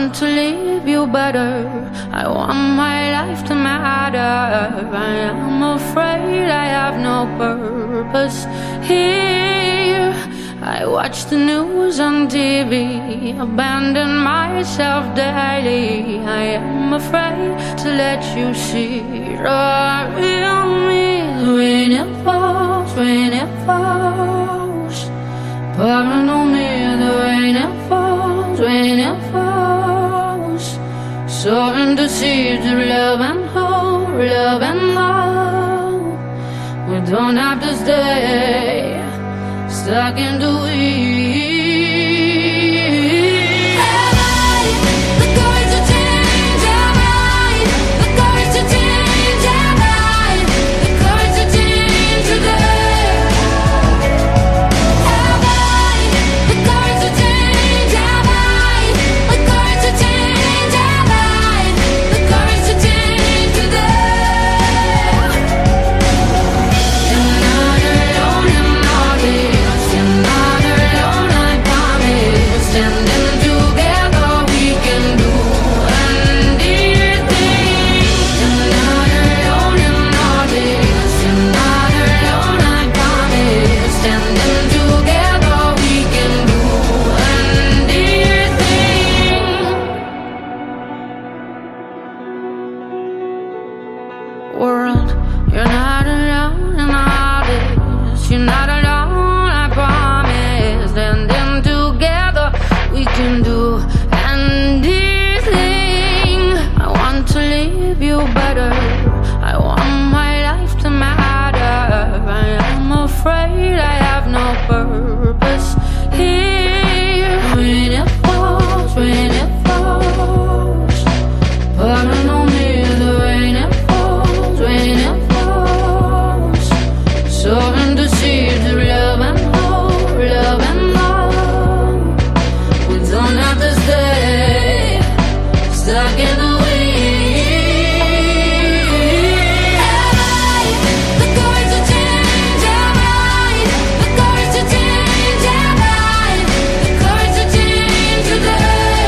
want to leave you better. I want my life to matter. I am afraid I have no purpose here. I watch the news on TV, abandon myself daily. I am afraid to let you see the real me. When it falls, when it falls, pouring on me, the rain it falls, when it falls, sowing the seeds of love and hope, love and hope. We don't have to stay stuck in the weeds. World, you're not alone in all this. You're not alone, I promise. And then together we can do anything. I want to leave you better. I want my life to matter. I am afraid I have no purpose here. When it falls, when it falls, pouring on me, the rain it falls, when it falls, sowing the seeds of love and hope, love and hope. We don't have to stay stuck in the weeds. The courage to change our mind, the courage to change our mind, the courage to change today.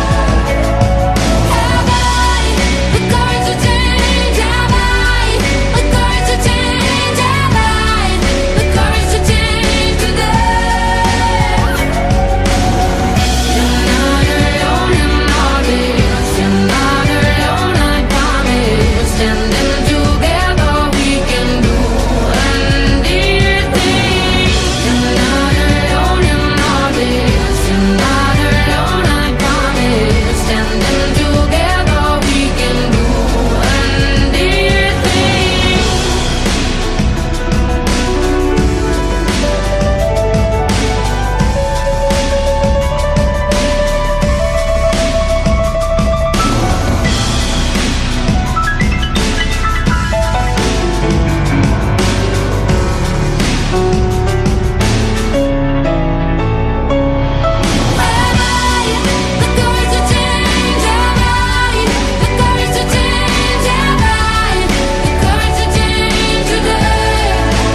The courage to change our mind, the courage to change our mind, the courage to change today. You're not alone in all this. You're not alone, I promise. Standing together we can do anything. You're not alone in all this. You're not alone, I promise. Standing together we can do anything. The courage to change our mind, the courage to change our mind, the courage to change today.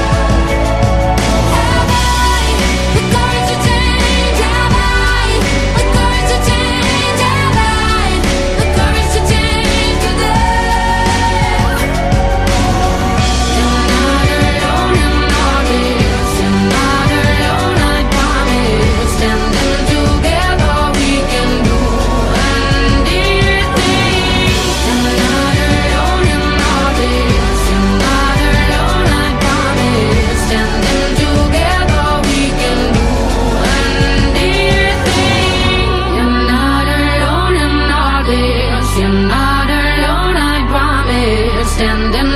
The courage to change our mind, the courage to change our mind, the courage to change today. You're not alone in all this. You're not alone, I promise. Standing together we can do anything. You're not alone in all this. You're not alone, I promise. Standing together we can do anything. You're not alone in all this. You're not alone, I promise. Standing